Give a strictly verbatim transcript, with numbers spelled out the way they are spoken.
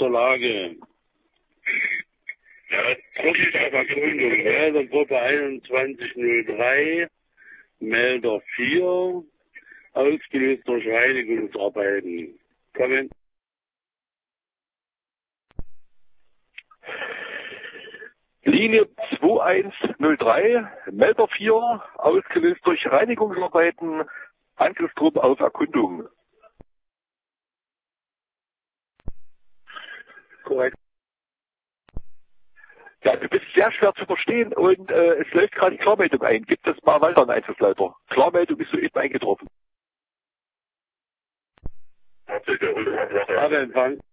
zur Lage. Ja, Profis auf Erkundung. Meldergruppe einundzwanzig null drei, Melder vier, ausgelöst durch Reinigungsarbeiten. Kommen. Linie zwei eins null drei, Melder vier, ausgelöst durch Reinigungsarbeiten, Angriffstruppe auf Erkundung. Korrekt. Ja, du bist sehr schwer zu verstehen und äh, es läuft gerade die Klarmeldung ein. Gibt es mal weiter einen Einsatzleiter? Klarmeldung ist soeben eingetroffen. Hat sich der Rücken Habe Empfang.